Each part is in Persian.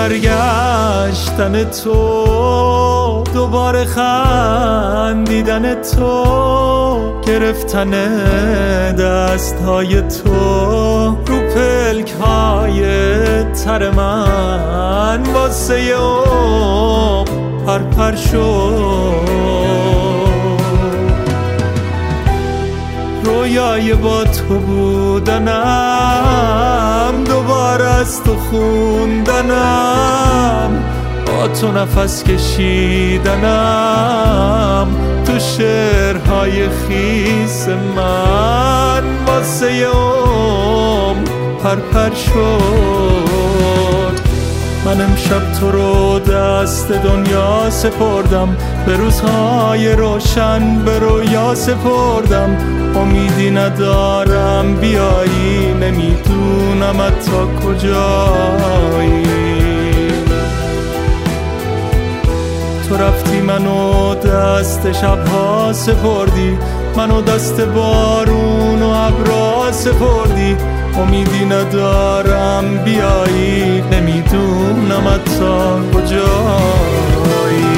برگشتن تو، دوباره خندیدن تو، گرفتن دستهای تو رو پلک‌های تر من واسه پرپر شد. رویای با تو بودنم، دوباره از تو خوندنم، با تو نفس کشیدنم، تو شعرهای خیس من واسه پرپر شد. من امشب تو رو دست دنیا سپردم، به روزهای روشن به رویا سپردم. امیدی ندارم بیایی، نمیدونم تا کجایی. تو رفتی منو دست شبها سپردی، منو دست بارون و ابرا سپردی. امیدی ندارم بیایی، نمیدونم تا کجایی.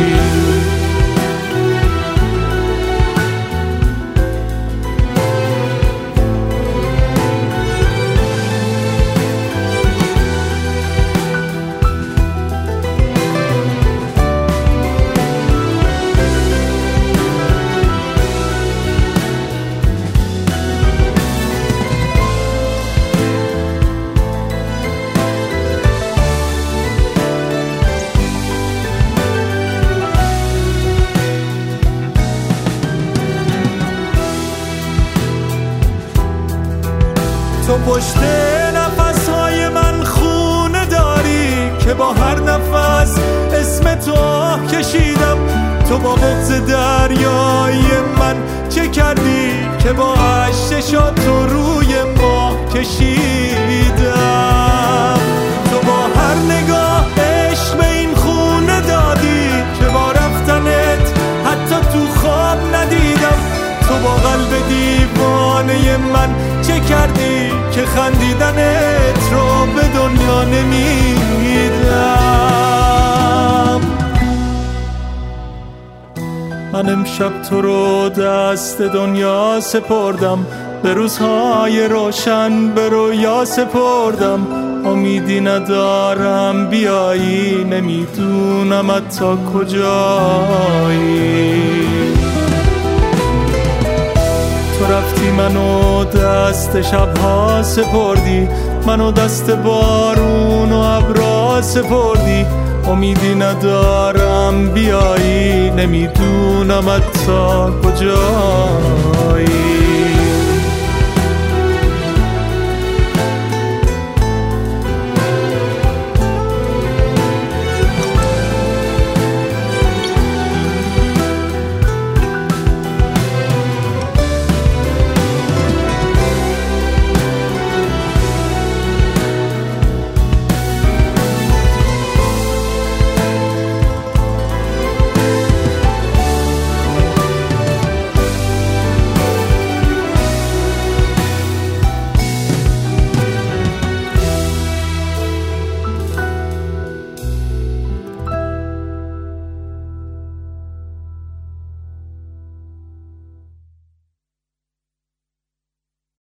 تو پشت نفسهای من خونه داری که با هر نفس اسم تو کشیدم. تو با بغض دریای من چه کردی که با اشک تو روی ما کشیدم. تو با هر نگاه عشق به این خونه دادی که با رفتنت حتی تو خواب ندیدم. تو با قلب دیوانه من چه کردی که خندیدنت رو به دنیا نمیدم. من امشب تو رو دست دنیا سپردم، به روزهای روشن به رویا سپردم. امیدی ندارم بیایی، نمیدونم تا کجایی. تو رفتی منو دست شبها سپردی، منو دست بارون و ابرا سپردی. امیدی ندارم بیایی، نمیدونم تا کجایی.